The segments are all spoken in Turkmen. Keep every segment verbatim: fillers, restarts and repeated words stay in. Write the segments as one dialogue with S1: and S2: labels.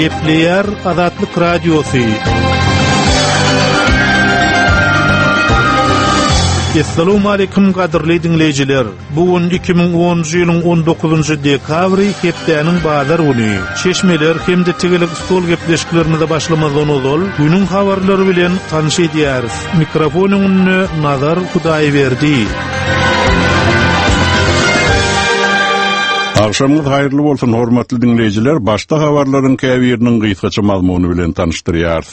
S1: Gepleyer Azatlyk Radiosu. Assalamu alaykum qadirli dinleyijiler. Bugun iki bin onuncu ýylyň on dokuzuncu dekabry hepdäniň bazar güni. Çeşmeler hemde tegelik stol gepleşiklerini de başlamazdan ozal. Günüň habarlary bilen tanış edýäris. Mikrofonyny Nazar Hudaýberdi.
S2: Akşamınız hayırlı bolsun hormatly dinleyijiler. Başta habarlaryň käbiriniň gysgaça mazmuny bilen tanışdyrýar.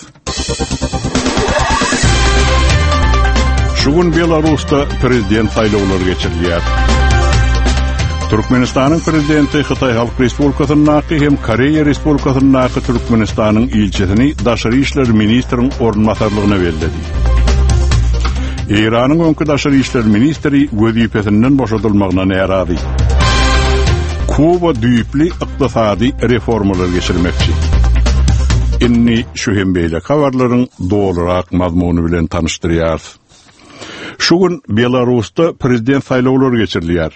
S2: Şugun Belarus'ta prezident saýlawlary geçirilýär. Türkmenistanyň prezidenti Hytaý Halk Respublikasynyň hem Koreýa Respublikasynyň Türkmenistanyň ilçesini daşary işler ministriniň ornmatarlygyna berdi. İranyň öňkü daşary işler ministri wezipesinden boşadylmagyna närazy. Kuba düýpli ykdysady reformalar geçirmekçi. Inni şu hem beýle habarlaryň dolarak mazmuny bilen tanışdyrýar. Şugun Belarus'ta prezident saýlawlary geçirilýär.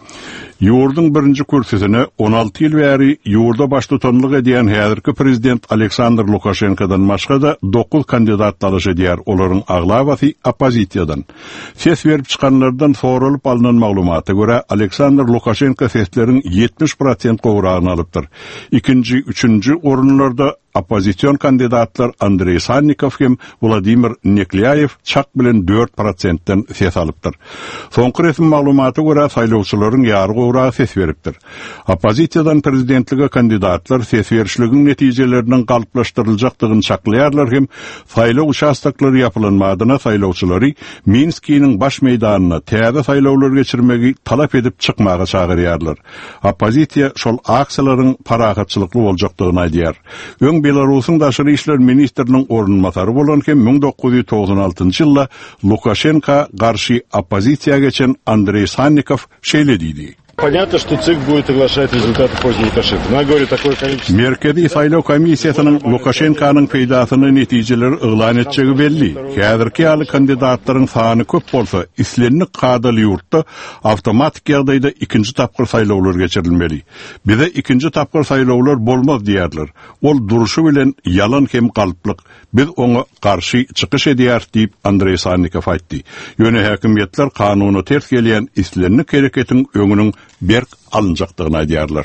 S2: Ýurdun birinji kürsüsine on alty ýyl bäri ýurda baş tutanlyk edýän häzirki prezident Aleksandr Lukashenkodan başga da dokuz kandidat talaş edýär. Olaryň aglabasy opozisiýadan. Ses berip çykanlardan soralyp alynan maglumata görä Aleksandr Lukashenko sesleriň yetmiş prosent gowragyny alypdyr. Ikinji, üçünji orunlarda opozisiýon kandidatlar Andrey Sannikov hem Vladimir Neklyayev çak bilen dört prosentden ses alypdyr. Soňky resmi maglumaty görä saýlawçylaryň ýargy gowragy ses beripdir. Opozisiýadan prezidentlige kandidatlar ses berişliginiň netijeleriniň galyplaşdyryljakdygyny çaklaýarlar hem saýlaw uçastaklary ýapylanmadyna saýlawçylary Minskiň baş meýdanyna täze saýlawlar geçirmegi talap edip çykmaga çagyrýarlar. Opozisiýa şol aksiýalaryň parahatçylykly boljakdygyny aýdýar. Öň Belarusyň daşary işler ministriniň ornmatary bolan hem bin dokuz ýüz togson altinji ýylda Lukashenko garşy opozisiýa geçen Andrey Sannikov şeýle diýdi.
S3: Понятно, что ЦИК будет оглашать результаты поздней Лукашенко. Она говорит такое количество.
S2: Merkezi saýlaw komissiýasynyň Lukashenkonyň peýdasyny netijeleri yglan etjegi belli. Häzirki ýaly kandidatlaryň sany köp bolsa, islenlik kadaly ýurtda awtomatik ýagdaýda ikinji tapgyr saýlawlar geçirilmeli. Bize ikinji tapgyr saýlawlar bolmaz diýerler. Ol duruşy bilen yalan hem galyplyk. Biz oňa garşy çykyş edýär diýip Andrey Sannikov aýtdy. Ýöne häkimiýetler kanuny ters gelýän islenlik hereketiň öňüniň berk alınjakdygyny aýdýarlar.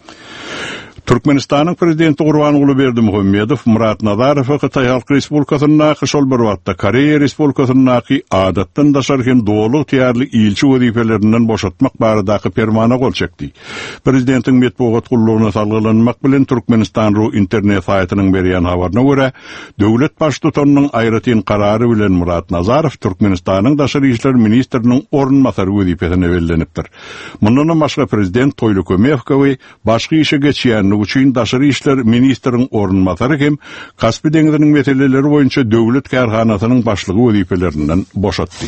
S2: Türkmenistanyň prezidenti Gurbanuly Berdimuhammedow Murat Nazarow Hytaý Halk Respublikasynyň şol bir wagtda Koreýa Respublikasynyň adatdan daşary hem dowluk tiyarly ilçi wezipelerinden boşatmak baradaky permana gol çekdi. Prezidentiň medeniýet gullugyna salgylanmak bilen Türkmenistan internet saýtynyň berýän habaryna görä, döwlet baş tutanyň aýratyn karary bilen Murat Nazarow Türkmenistanyň daşary işler ministriniň ornmatary wezipesine bellenipdir. Mundan başga prezident Toýly Kömeýew we başga işe geçýän üçin daşary işler ministriniň ornmatary hem Kaspy deňiziniň meseleleri boýunça döwlet karhanasynyň başlygy wezipelerinden boşatdy.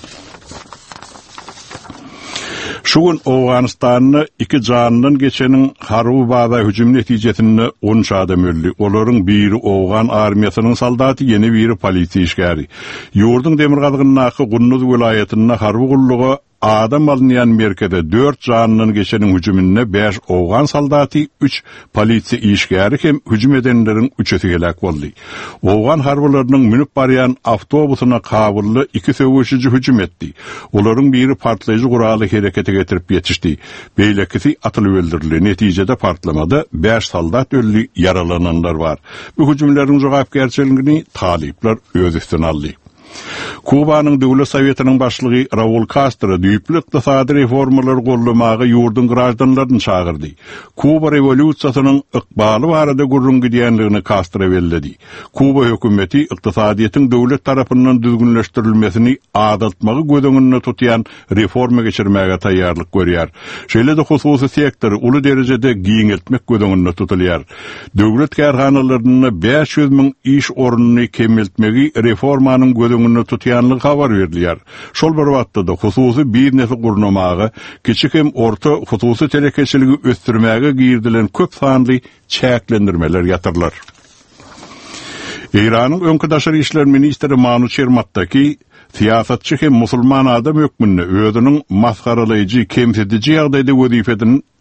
S2: Şugun Awganystanyň iki janynyň geçeniň harby baza hüjüm netijesinde on üç adam öldü. Olaryň biri Awgan armiýasynyň soldaty, ýene biri polisiýa işgäri. Ýurdun Demirgazynyň Gunnuz welaýatyna harby gullugy adam alınýan merkeze dört janynyň geçeniň hüjümine beş Awgan soldaty, üç polisiýa işgäri hem hüjüm edenleriň üçüsi helak boldy. Awgan harbylarynyň minip barýan awtobusyna kabully iki söwüşçi hüjüm etdi. Olaryň biri partlaýjy guraly herekete getirip ýetişdi. Beýlekisi atylyp öldürildi. Netijede partlamada beş soldat öldü, yaralananlar var. Bu hüjümleriň jogapkärçiligini talipler öz üstüne aldy. Kubanyň Döwlet Sowietynyň başlygy Raul Castro düýpli ykdysady reformalar gollamagy ýurdun gradanlaryny çagyrdy. Kuba rewolýusiýasynyň ykbaly barada gurrun gidýänligini Castro belledi. Kuba hökümeti ykdysadyýetyň döwlet tarapyndan düzgünleşdirilmesini adatmagy gödüňünde tutýan reforma geçirmäge taýýarlyk görýär. Şeýle de hususy sektor uly derejede giňeltmek gödüňünde tutulýar. Döwlet karhanalaryny beş yüz miň iş orunyny kemeltmegi reformanyň gödüňünde tutýanlygy habar berilýär. Şol bir wagtda da hususy biznesy gurnamagy, kiçik hem orta hususy telekeçiligi ösdürmäge girdilen köp sanly çäklendirmeler ýatyrlar. İran'ın öňkü daşary işler ministri Manuch Ermat'taki siyasatçı hem musulman adam hökmünde özünün maskaralaýjy, kemsedici ýagdaýda wezifeden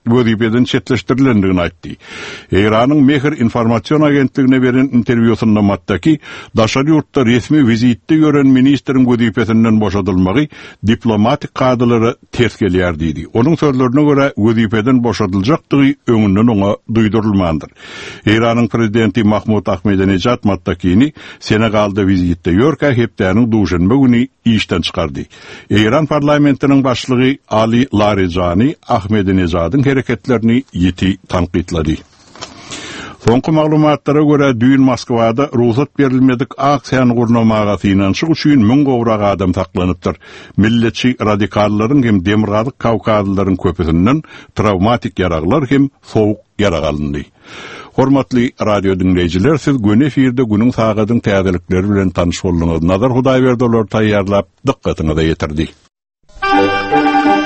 S2: gödüpeden çetleştirilendigini aýtdy. Iranyň Mehr Informasyon Agentligine beren interwýusynda matdaki daşary ýurtda resmi vizitde gören ministrin gödüpetinden boşadylmagy diplomatik kadylary ters gelýär diýdi. Onuň sözlerine göre gödüpeden boşadyljakdygy öňünden oňa duýdurulmandyr. Iranyň prezidenti Mahmud Ahmadinejad matdakini Senegalda vizitde ýörkä hepdäniň duşanma güni işten çykardy. İran parlamentiniň başlygy Ali Larijani Ahmadinejad'ın hareketlerini yeti tanqidlady. Soňky maglumatlara göre düýün Moskwada ruhsat berilmedik aksiýany gurnamaga finansyk üçin müň gowrak adam taklanypdyr. Milletçi radikallaryň hem demokratik kawkazylaryň köpüsinden travmatik yaraglar hem sowuk yarag alındy. Hormatly radio dinleyijiler, siz gün efirde günüň sagadyň täzelikleri bilen tanyş boldyňyz. Nazar Hudaýberdi olar taýýarlap dikkatiňize ýetirdi.